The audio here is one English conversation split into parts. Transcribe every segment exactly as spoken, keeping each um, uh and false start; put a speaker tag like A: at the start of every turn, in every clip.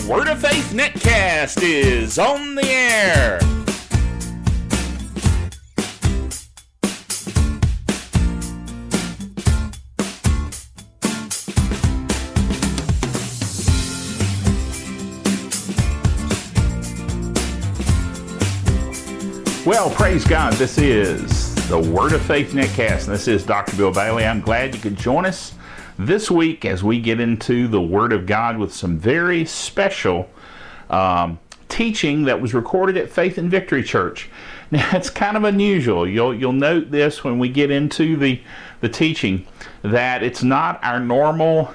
A: The Word of Faith Netcast is on the air. Well, praise God. This is the Word of Faith Netcast, and this is Doctor Bill Bailey. I'm glad you could join us this week as we get into the Word of God with some very special um, teaching that was recorded at Faith and Victory Church. Now, it's kind of unusual. You'll you'll note this when we get into the the teaching, that it's not our normal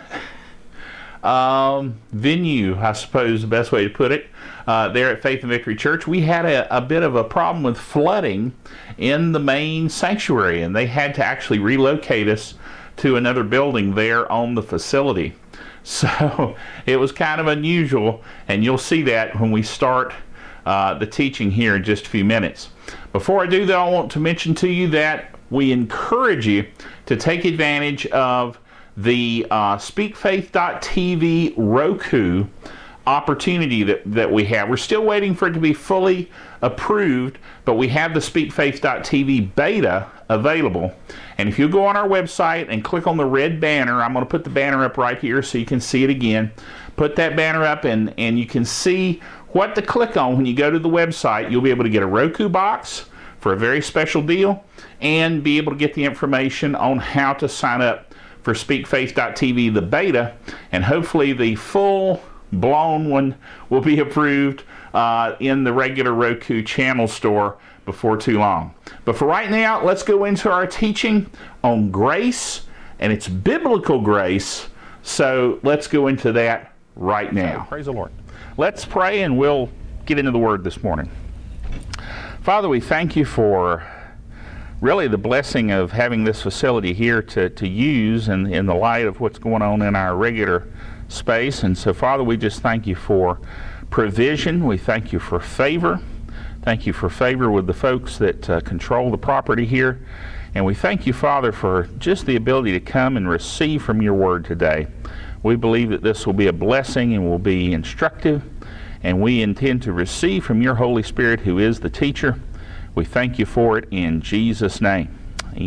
A: um, venue, I suppose the best way to put it. Uh, there at Faith and Victory Church, we had a, a bit of a problem with flooding in the main sanctuary, and they had to actually relocate us to another building there on the facility. So it was kind of unusual, and you'll see that when we start uh, the teaching here in just a few minutes. Before I do, though, I want to mention to you that we encourage you to take advantage of the uh, speak faith dot t v Roku opportunity that, that we have. We're still waiting for it to be fully approved, but we have the speak faith dot t v beta available. And if you go on our website and click on the red banner, I'm going to put the banner up right here so you can see it again. Put that banner up and, and you can see what to click on when you go to the website. You'll be able to get a Roku box for a very special deal and be able to get the information on how to sign up for speak faith dot t v, the beta, and hopefully the full blown one will be approved uh, in the regular Roku channel store before too long. But for right now, let's go into our teaching on grace, and it's biblical grace. So let's go into that right now. So, praise the Lord. Let's pray and we'll get into the Word this morning. Father, we thank you for really the blessing of having this facility here to, to use in, in the light of what's going on in our regular space. And so, Father, we just thank you for provision. We thank you for favor. Thank you for favor with the folks that uh, control the property here. And we thank you, Father, for just the ability to come and receive from your word today. We believe that this will be a blessing and will be instructive, and we intend to receive from your Holy Spirit, who is the teacher. We thank you for it in Jesus' name.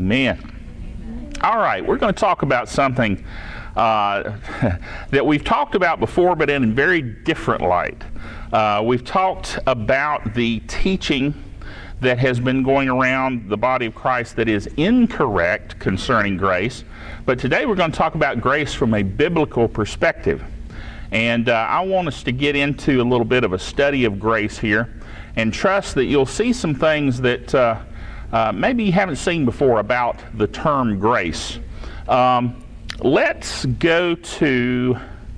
A: Amen. All right, we're going to talk about something uh, that we've talked about before, but in a very different light. Uh, we've talked about the teaching that has been going around the body of Christ that is incorrect concerning grace. But today we're going to talk about grace from a biblical perspective. And uh, I want us to get into a little bit of a study of grace here and trust that you'll see some things that uh, uh, maybe you haven't seen before about the term grace. Um, let's go to...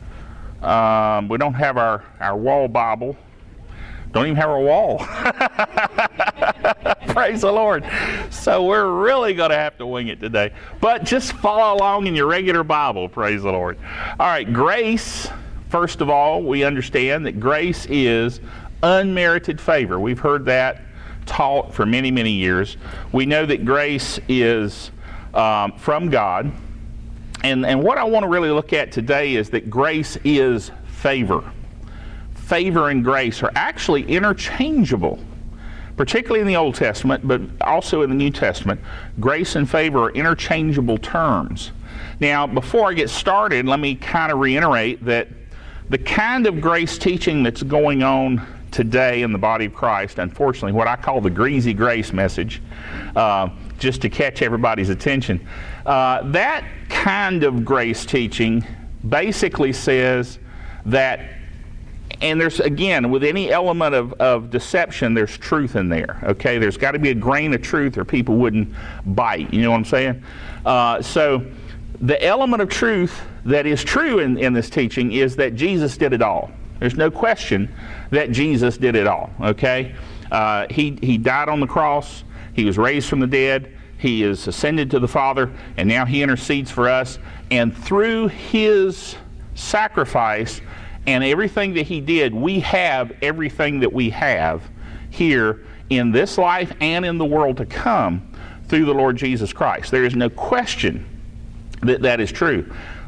A: Um, we don't have our, our wall Bible. Don't even have our wall. Praise the Lord. So we're really going to have to wing it today. But just follow along in your regular Bible. Praise the Lord. All right, grace, first of all, we understand that grace is unmerited favor. We've heard that taught for many, many years. We know that grace is um, from God. And, and what I want to really look at today is that grace is favor. Favor and grace are actually interchangeable, particularly in the Old Testament, but also in the New Testament. Grace and favor are interchangeable terms. Now, before I get started, let me kind of reiterate that the kind of grace teaching that's going on today in the body of Christ, unfortunately, what I call the greasy grace message, uh, just to catch everybody's attention, uh, that kind of grace teaching basically says that, and there's, again, with any element of, of deception, there's truth in there, okay? There's got to be a grain of truth or people wouldn't bite, you know what I'm saying? Uh, so the element of truth that is true in, in this teaching is that Jesus did it all. There's no question that Jesus did it all, okay? Uh, he, he died on the cross. He was raised from the dead. He is ascended to the Father, and now he intercedes for us. And through his sacrifice and everything that he did, we have everything that we have here in this life and in the world to come through the Lord Jesus Christ. There is no question that that is true.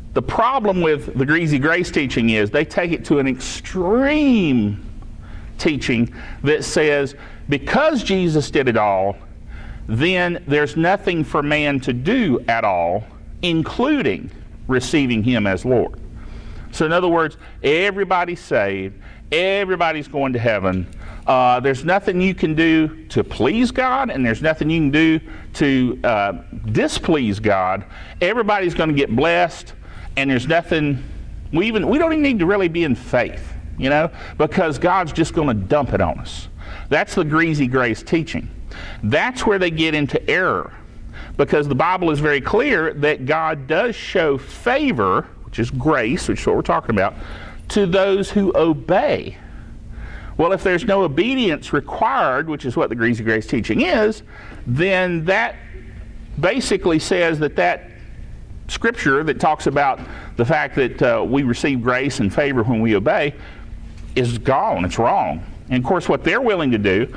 A: The problem with the greasy grace teaching is they take it to an extreme teaching that says because Jesus did it all, then there's nothing for man to do at all, including receiving him as Lord. So in other words, everybody's saved, everybody's going to heaven. Uh, there's nothing you can do to please God, and there's nothing you can do to uh, displease God. Everybody's going to get blessed, and there's nothing, we even we don't even need to really be in faith, you know, because God's just going to dump it on us. That's the greasy grace teaching. That's where they get into error, because the Bible is very clear that God does show favor, which is grace, which is what we're talking about, to those who obey. Well, if there's no obedience required, which is what the greasy grace teaching is, then that basically says that that scripture that talks about the fact that uh, we receive grace and favor when we obey is gone. It's wrong. And of course, what they're willing to do,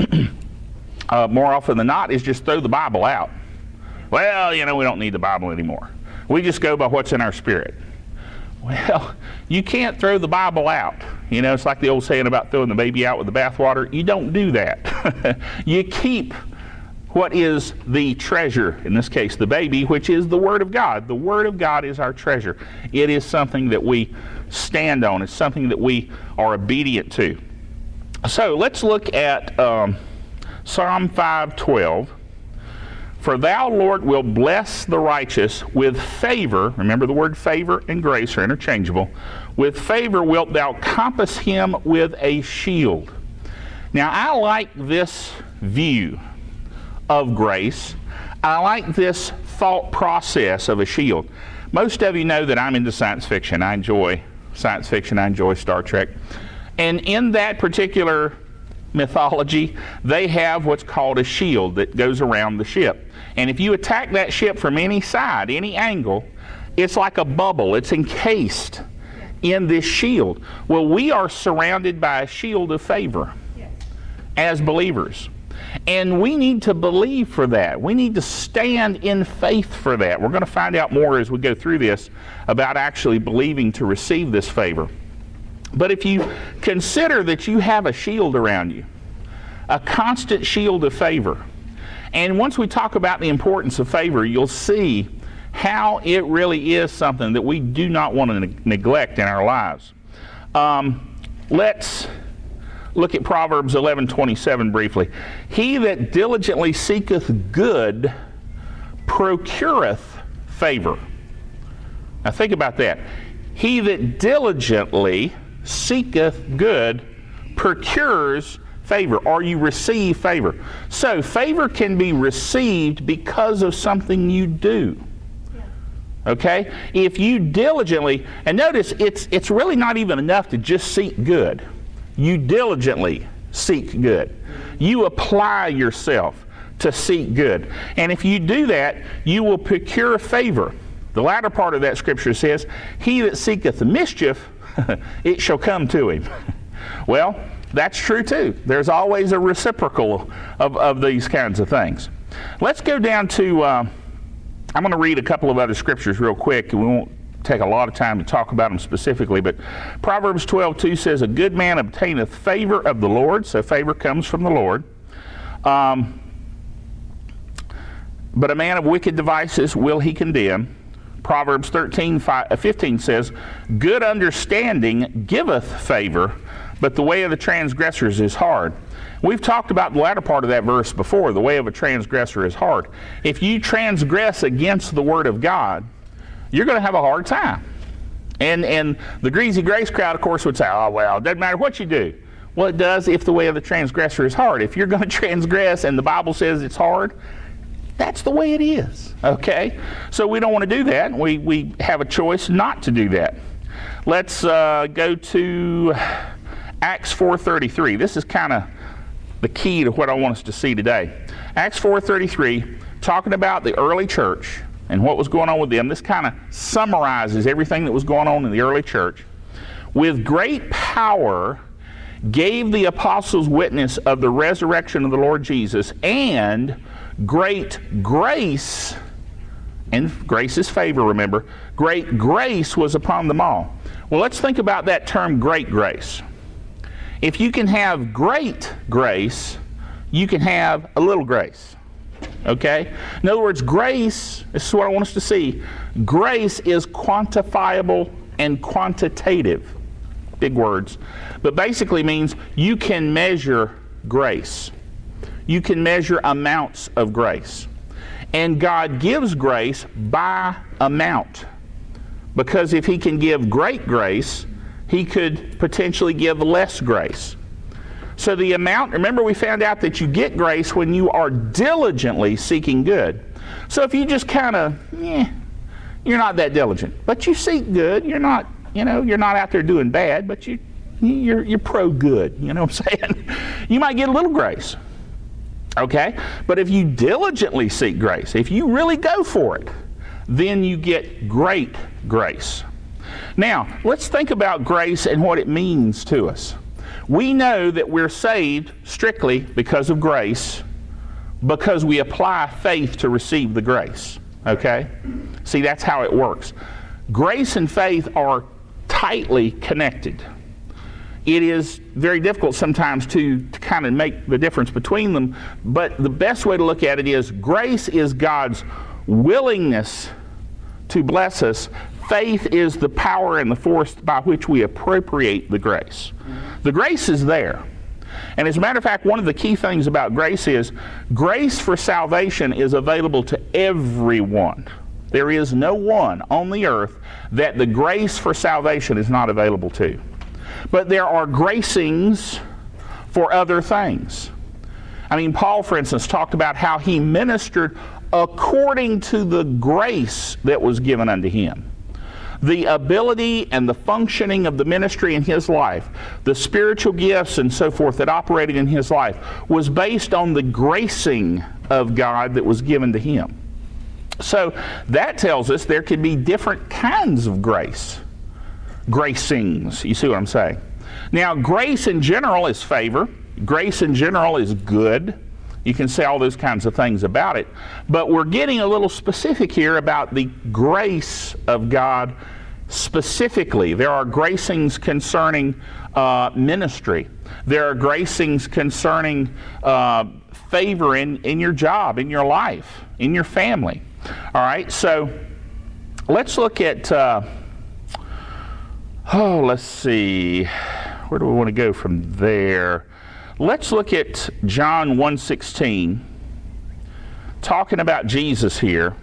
A: uh, more often than not, is just throw the Bible out. Well, you know, we don't need the Bible anymore. We just go by what's in our spirit. Well, you can't throw the Bible out. You know, it's like the old saying about throwing the baby out with the bathwater. You don't do that. You keep what is the treasure, in this case the baby, which is the Word of God. The Word of God is our treasure. It is something that we stand on. It's something that we are obedient to. So let's look at um, Psalm five twelve. For thou, Lord, will bless the righteous with favor. Remember, the word favor and grace are interchangeable. With favor wilt thou compass him with a shield. Now, I like this view of grace. I like this thought process of a shield. Most of you know that I'm into science fiction. I enjoy science fiction. I enjoy Star Trek. And in that particular mythology, they have what's called a shield that goes around the ship. And if you attack that ship from any side, any angle, it's like a bubble. It's encased in this shield. Well, we are surrounded by a shield of favor as believers. And we need to believe for that. We need to stand in faith for that. We're going to find out more as we go through this about actually believing to receive this favor. But if you consider that you have a shield around you, a constant shield of favor, and once we talk about the importance of favor, you'll see how it really is something that we do not want to ne- neglect in our lives. Um, let's look at Proverbs eleven twenty-seven briefly. He that diligently seeketh good procureth favor. Now think about that. He that diligently seeketh good procures favor, or you receive favor. So favor can be received because of something you do. Okay? If you diligently, and notice it's it's really not even enough to just seek good. You diligently seek good. You apply yourself to seek good. And if you do that, you will procure favor. The latter part of that scripture says, he that seeketh mischief, it shall come to him. Well, that's true too. There's always a reciprocal of, of these kinds of things. Let's go down to, uh, I'm going to read a couple of other scriptures real quick. We won't take a lot of time to talk about them specifically, but Proverbs twelve two says, a good man obtaineth favor of the Lord, so favor comes from the Lord. Um, but a man of wicked devices will he condemn. Proverbs thirteen fifteen says, good understanding giveth favor, but the way of the transgressors is hard. We've talked about the latter part of that verse before. The way of a transgressor is hard. If you transgress against the Word of God, you're going to have a hard time. And and the greasy grace crowd, of course, would say, oh, well, it doesn't matter what you do. Well, it does if the way of the transgressor is hard. If you're going to transgress and the Bible says it's hard, that's the way it is, okay? So we don't want to do that. We, we have a choice not to do that. Let's uh, go to Acts four thirty-three. This is kind of the key to what I want us to see today. Acts four thirty-three, talking about the early church and what was going on with them. This kind of summarizes everything that was going on in the early church. With great power gave the apostles witness of the resurrection of the Lord Jesus, and great grace and grace is favor, remember, great grace was upon them all. Well, let's think about that term, great grace. If you can have great grace, you can have a little grace. Okay? In other words, grace, this is what I want us to see, grace is quantifiable and quantitative. Big words. But basically means you can measure grace. You can measure amounts of grace. And God gives grace by amount. Because if He can give great grace, He could potentially give less grace. So the amount, remember we found out that you get grace when you are diligently seeking good. So if you just kind of, eh, you're not that diligent, but you seek good, you're not, you know, you're not out there doing bad, but you, you're, you're pro-good, you know what I'm saying? You might get a little grace. Okay? But if you diligently seek grace, if you really go for it, then you get great grace. Now, let's think about grace and what it means to us. We know that we're saved strictly because of grace, because we apply faith to receive the grace. Okay? See, that's how it works. Grace and faith are tightly connected. It is very difficult sometimes to, to kind of make the difference between them, but the best way to look at it is grace is God's willingness to bless us. Faith is the power and the force by which we appropriate the grace. The grace is there. And as a matter of fact, one of the key things about grace is grace for salvation is available to everyone. There is no one on the earth that the grace for salvation is not available to. But there are gracings for other things. I mean, Paul, for instance, talked about how he ministered according to the grace that was given unto him. The ability and the functioning of the ministry in his life, the spiritual gifts and so forth that operated in his life, was based on the gracing of God that was given to him. So that tells us there could be different kinds of grace. Gracings, you see what I'm saying? Now, grace in general is favor. Grace in general is good. You can say all those kinds of things about it. But we're getting a little specific here about the grace of God specifically. There are gracings concerning uh, ministry. There are gracings concerning uh, favor in, in your job, in your life, in your family. All right, so let's look at, uh, oh, let's see, where do we want to go from there? Let's look at John one sixteen, talking about Jesus here.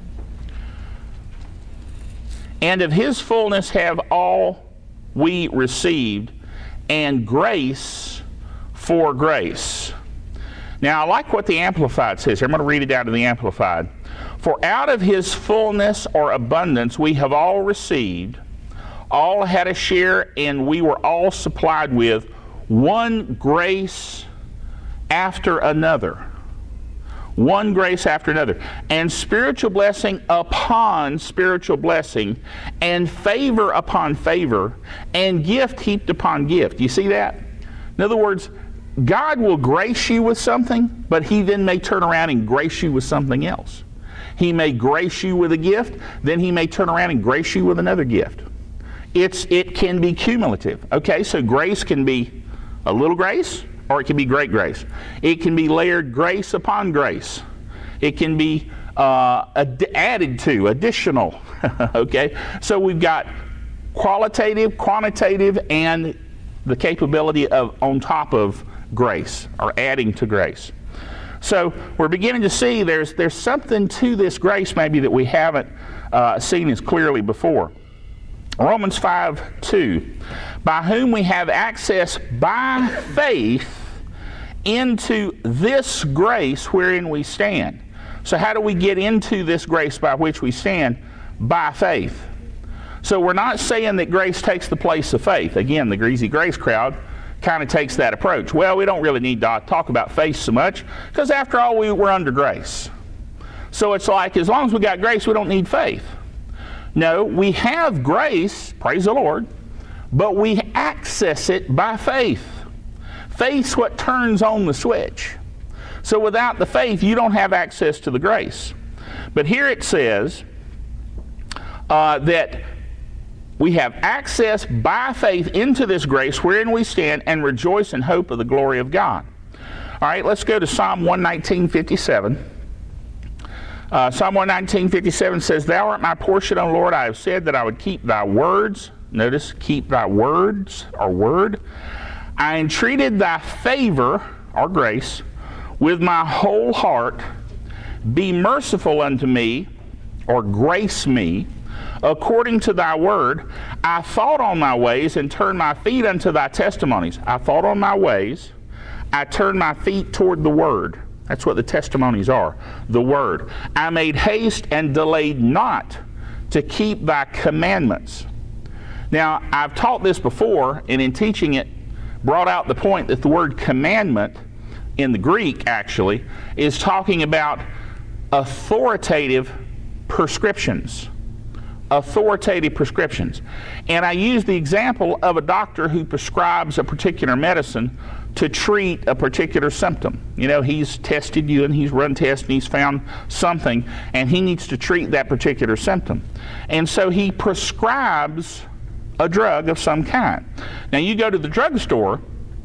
A: And of His fullness have all we received, and grace for grace. Now, I like what the Amplified says here. I'm going to read it out of the Amplified. For out of His fullness or abundance we have all received, all had a share, and we were all supplied with one grace after another. One grace after another. And spiritual blessing upon spiritual blessing, and favor upon favor, and gift heaped upon gift. You see that? In other words, God will grace you with something, but He then may turn around and grace you with something else. He may grace you with a gift, then He may turn around and grace you with another gift. It's, it can be cumulative. Okay, so grace can be a little grace, or it can be great grace. It can be layered grace upon grace. It can be uh, ad- added to, additional. Okay, so we've got qualitative, quantitative, and the capability of on top of grace, or adding to grace. So we're beginning to see there's there's something to this grace maybe that we haven't uh, seen as clearly before. Romans five two, by whom we have access by faith into this grace wherein we stand. So how do we get into this grace by which we stand? By faith. So we're not saying that grace takes the place of faith. Again, the greasy grace crowd kind of takes that approach. Well, we don't really need to talk about faith so much, because after all, we, we're under grace. So it's like, as long as we got grace, we don't need faith. No, we have grace, praise the Lord, but we access it by faith. Faith's what turns on the switch. So without the faith, you don't have access to the grace. But here it says uh, that we have access by faith into this grace wherein we stand and rejoice in hope of the glory of God. All right, let's go to Psalm one nineteen, fifty-seven. Uh, Psalm one nineteen, fifty-seven says, Thou art my portion, O Lord. I have said that I would keep thy words. Notice, keep thy words, or word. I entreated thy favor, or grace, with my whole heart. Be merciful unto me, or grace me, according to thy word. I thought on my ways and turned my feet unto thy testimonies. I thought on my ways. I turned my feet toward the word. That's what the testimonies are, the word. I made haste and delayed not to keep thy commandments. Now, I've taught this before, and in teaching it, brought out the point that the word commandment in the Greek, actually, is talking about authoritative prescriptions. Authoritative prescriptions. And I use the example of a doctor who prescribes a particular medicine to treat a particular symptom. You know, he's tested you and he's run tests and he's found something and he needs to treat that particular symptom. And so he prescribes a drug of some kind. Now you go to the drugstore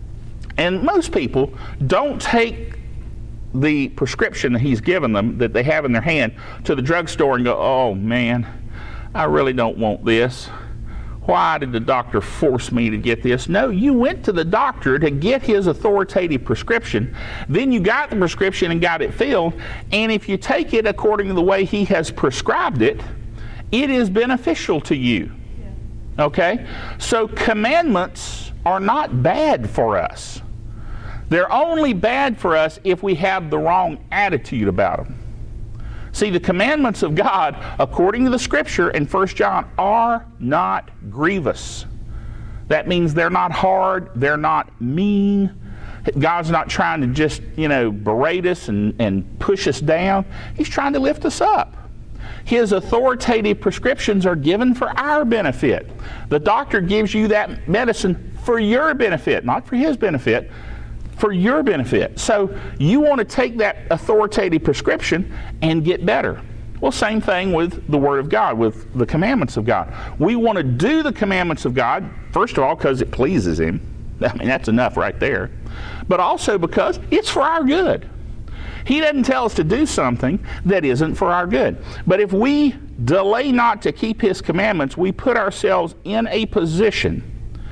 A: and most people don't take the prescription that he's given them, that they have in their hand, to the drugstore and go, oh man, I really don't want this. Why did the doctor force me to get this? No, you went to the doctor to get his authoritative prescription. Then you got the prescription and got it filled. And if you take it according to the way he has prescribed it, it is beneficial to you. Yeah. Okay? So commandments are not bad for us. They're only bad for us if we have the wrong attitude about them. See, the commandments of God, according to the Scripture in First John, are not grievous. That means they're not hard, they're not mean. God's not trying to just, you know, berate us and, and push us down. He's trying to lift us up. His authoritative prescriptions are given for our benefit. The doctor gives you that medicine for your benefit, not for his benefit. For your benefit. So you want to take that authoritative prescription and get better. Well, same thing with the Word of God, with the commandments of God. We want to do the commandments of God, first of all, because it pleases Him. I mean, that's enough right there. But also because it's for our good. He doesn't tell us to do something that isn't for our good. But if we delay not to keep His commandments, we put ourselves in a position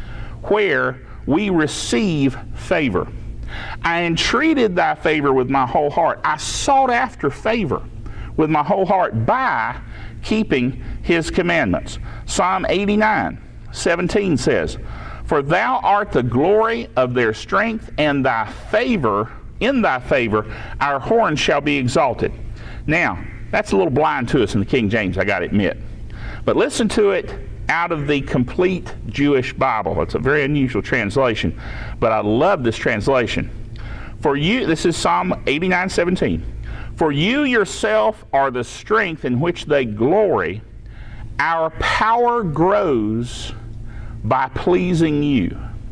A: where we receive favor. I entreated thy favor with my whole heart. I sought after favor with my whole heart by keeping his commandments. Psalm eighty-nine, seventeen says, For thou art the glory of their strength, and thy favor, in thy favor, our horn shall be exalted. Now, that's a little blind to us in the King James, I got to admit. But listen to it out of the Complete Jewish Bible. It's a very unusual translation, but I love this translation. For you, this is Psalm eighty-nine, seventeen. For you yourself are the strength in which they glory. Our power grows by pleasing you.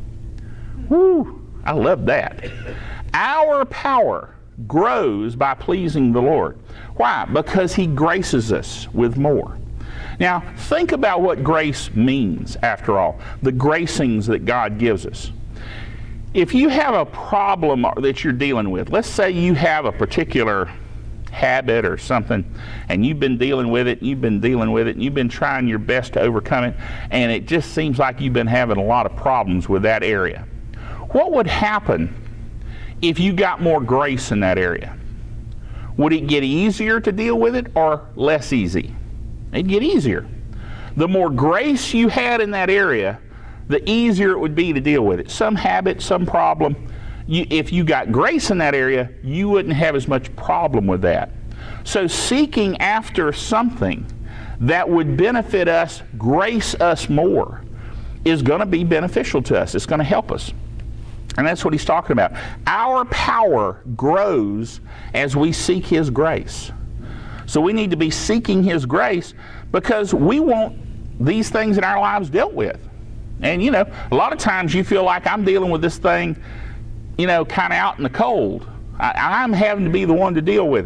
A: Woo, I love that. Our power grows by pleasing the Lord. Why? Because He graces us with more. Now, think about what grace means, after all, the gracings that God gives us. If you have a problem that you're dealing with, let's say you have a particular habit or something, and you've been dealing with it, you've been dealing with it, and you've been trying your best to overcome it, and it just seems like you've been having a lot of problems with that area. What would happen if you got more grace in that area? Would it get easier to deal with it or less easy? It'd get easier. The more grace you had in that area, the easier it would be to deal with it. Some habit, some problem, you, if you got grace in that area, you wouldn't have as much problem with that. So seeking after something that would benefit us, grace us more, is going to be beneficial to us. It's going to help us. And that's what he's talking about. Our power grows as we seek His grace. So we need to be seeking His grace because we want these things in our lives dealt with. And, you know, a lot of times you feel like I'm dealing with this thing, you know, kind of out in the cold. I, I'm having to be the one to deal with it.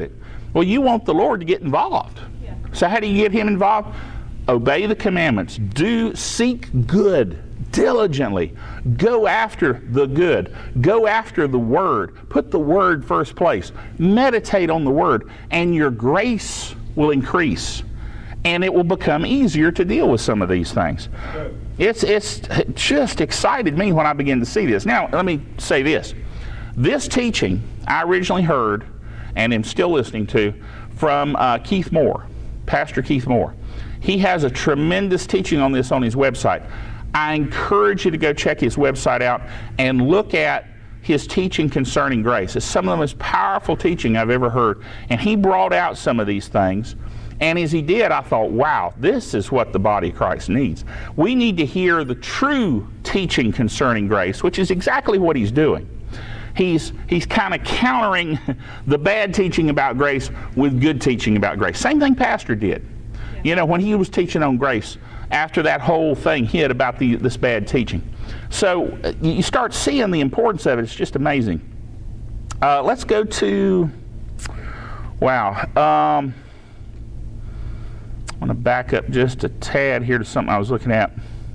A: Well, you want the Lord to get involved. Yeah. So how do you get him involved? Obey the commandments. Do seek good diligently. Go after the good. Go after the Word. Put the Word first place. Meditate on the Word, and your grace will increase, and it will become easier to deal with some of these things. It's it's it just excited me when I begin to see this. Now, let me say this. This teaching I originally heard, and am still listening to, from uh, Keith Moore, Pastor Keith Moore. He has a tremendous teaching on this on his website. I encourage you to go check his website out and look at his teaching concerning grace. It's some of the most powerful teaching I've ever heard. And he brought out some of these things. And as he did, I thought, wow, this is what the body of Christ needs. We need to hear the true teaching concerning grace, which is exactly what he's doing. He's, he's kind of countering the bad teaching about grace with good teaching about grace. Same thing Pastor did. You know, when he was teaching on grace, after that whole thing hit about the, this bad teaching. So uh, you start seeing the importance of it. It's just amazing. Uh, let's go to, wow. Um, I'm going to back up just a tad here to something I was looking at.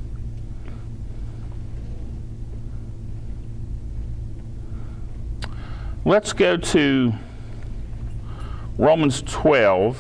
A: Let's go to Romans twelve,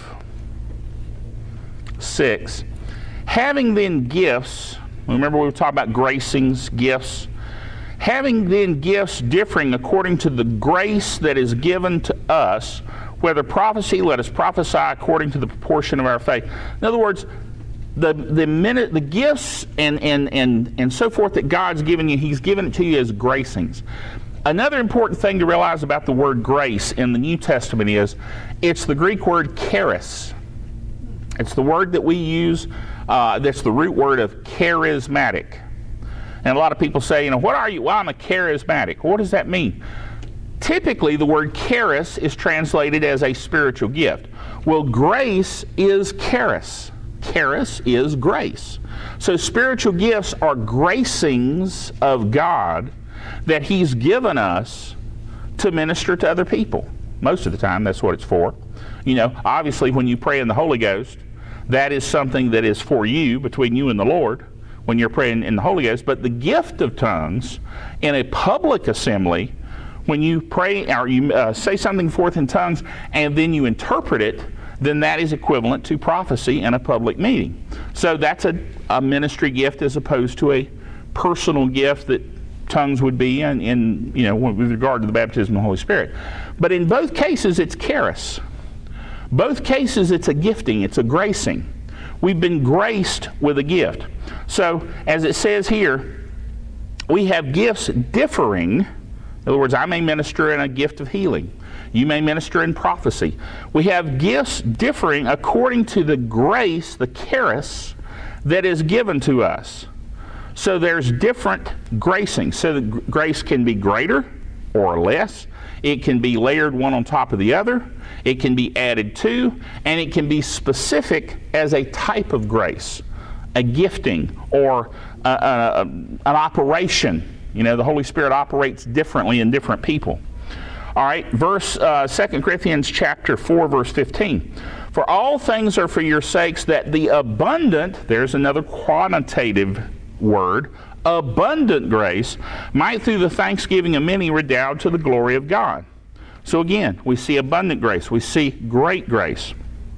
A: six. Having then gifts, remember we were talking about gracings, gifts. Having then gifts differing according to the grace that is given to us, whether prophecy, let us prophesy according to the proportion of our faith. In other words, the the minute the gifts and and and and so forth that God's given you, He's given it to you as gracings. Another important thing to realize about the word grace in the New Testament is it's the Greek word charis. It's the word that we use, uh, that's the root word of charismatic. And a lot of people say, you know, what are you? Well, I'm a charismatic. What does that mean? Typically, the word charis is translated as a spiritual gift. Well, grace is charis. Charis is grace. So spiritual gifts are gracings of God that He's given us to minister to other people. Most of the time, that's what it's for. You know, obviously, when you pray in the Holy Ghost, that is something that is for you, between you and the Lord, when you're praying in the Holy Ghost. But the gift of tongues in a public assembly, when you pray or you uh, say something forth in tongues and then you interpret it, then that is equivalent to prophecy in a public meeting. So that's a, a ministry gift as opposed to a personal gift that tongues would be in, in, you know, with regard to the baptism of the Holy Spirit. But in both cases, it's charis. Both cases, it's a gifting, it's a gracing. We've been graced with a gift. So, as it says here, we have gifts differing. In other words, I may minister in a gift of healing. You may minister in prophecy. We have gifts differing according to the grace, the charis, that is given to us. So there's different gracings. So the grace can be greater or less. It can be layered one on top of the other. It can be added to, and it can be specific as a type of grace, a gifting, or a, a, a, an operation. You know, the Holy Spirit operates differently in different people. All right, verse uh, Second Corinthians chapter four, verse fifteen. For all things are for your sakes, that the abundant, there's another quantitative word, abundant grace might through the thanksgiving of many redound to the glory of God. So again, we see abundant grace. We see great grace.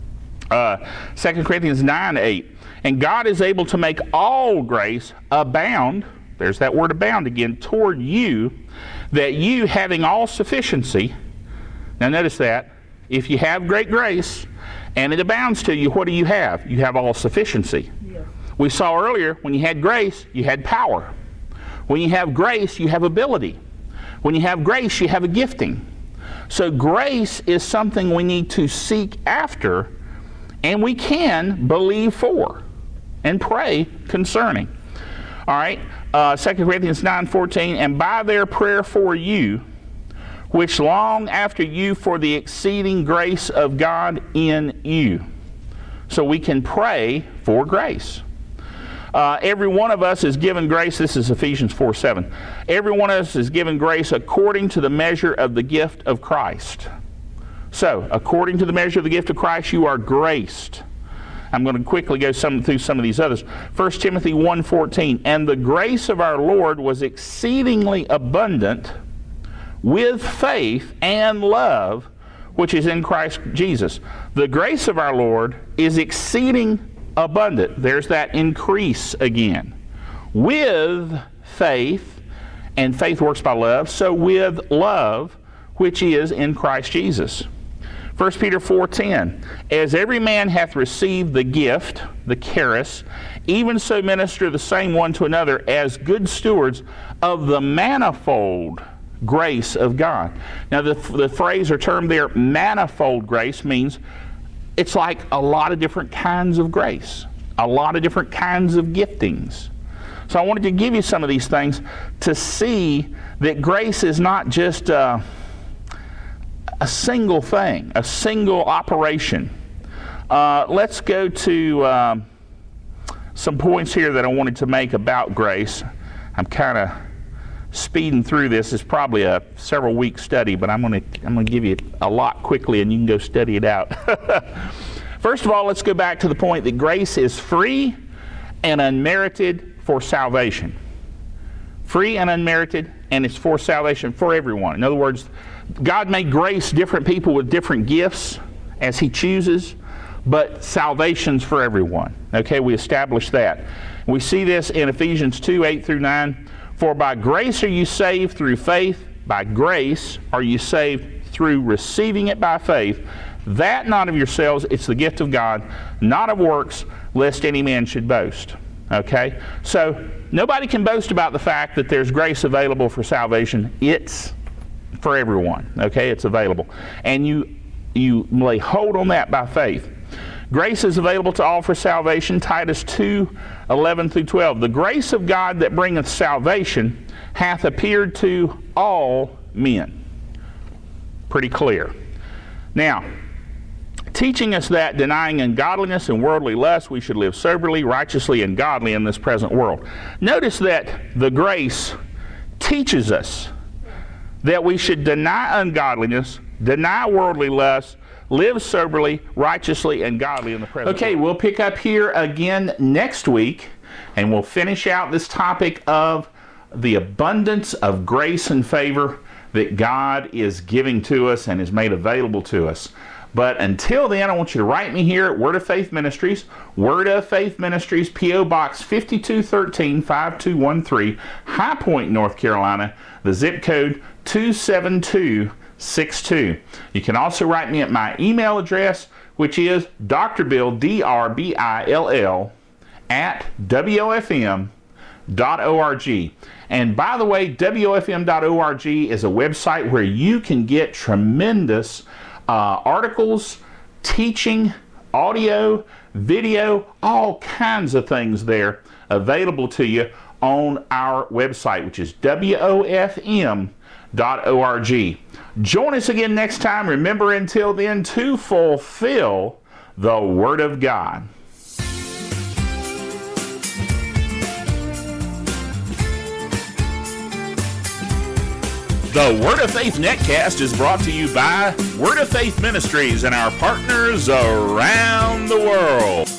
A: Uh, Second Corinthians nine, eight. And God is able to make all grace abound, there's that word abound again, toward you, that you having all sufficiency. Now notice that. If you have great grace and it abounds to you, what do you have? You have all sufficiency. Yeah. We saw earlier, when you had grace, you had power. When you have grace, you have ability. When you have grace, you have a gifting. So grace is something we need to seek after, and we can believe for and pray concerning. All right, uh, Second Corinthians nine, fourteen, and by their prayer for you, which long after you for the exceeding grace of God in you. So we can pray for grace. Uh, every one of us is given grace. This is Ephesians four, seven. Every one of us is given grace according to the measure of the gift of Christ. So, according to the measure of the gift of Christ, you are graced. I'm going to quickly go some, through some of these others. First Timothy one fourteen, and the grace of our Lord was exceedingly abundant with faith and love, which is in Christ Jesus. The grace of our Lord is exceeding abundant. There's that increase again. With faith, and faith works by love, so with love, which is in Christ Jesus. First Peter four ten, as every man hath received the gift, the charis, even so minister the same one to another as good stewards of the manifold grace of God. Now the, the phrase or term there, manifold grace, means it's like a lot of different kinds of grace, a lot of different kinds of giftings. So I wanted to give you some of these things to see that grace is not just uh, a single thing, a single operation. Uh, let's go to um, some points here that I wanted to make about grace. I'm kind of speeding through this. It's probably a several week study, but I'm going to I'm going to give you a lot quickly, and you can go study it out. First of all, let's go back to the point that grace is free and unmerited for salvation. Free and unmerited, and it's for salvation for everyone. In other words, God made grace different people with different gifts as He chooses, but salvation's for everyone. Okay, we established that. We see this in Ephesians two, eight through nine. For by grace are you saved through faith. By grace are you saved through receiving it by faith. That not of yourselves, it's the gift of God, not of works, lest any man should boast. Okay? So, nobody can boast about the fact that there's grace available for salvation. It's for everyone. Okay? It's available. And you, you lay hold on that by faith. Grace is available to all for salvation. Titus two, eleven through twelve. The grace of God that bringeth salvation hath appeared to all men. Pretty clear. Now, teaching us that denying ungodliness and worldly lust, we should live soberly, righteously, and godly in this present world. Notice that the grace teaches us that we should deny ungodliness, deny worldly lust, live soberly, righteously, and godly in the present okay, world. Okay, we'll pick up here again next week, and we'll finish out this topic of the abundance of grace and favor that God is giving to us and is made available to us. But until then, I want you to write me here at Word of Faith Ministries, Word of Faith Ministries, P O Box fifty-two thirteen, five two one three, High Point, North Carolina, the zip code two seven two six two. You can also write me at my email address, which is drbill, D R B I L L, at W O F M dot org. And by the way, W O F M dot org is a website where you can get tremendous uh, articles, teaching, audio, video, all kinds of things there available to you on our website, which is W O F M dot org. Join us again next time. Remember, until then, to fulfill the Word of God. The Word of Faith Netcast is brought to you by Word of Faith Ministries and our partners around the world.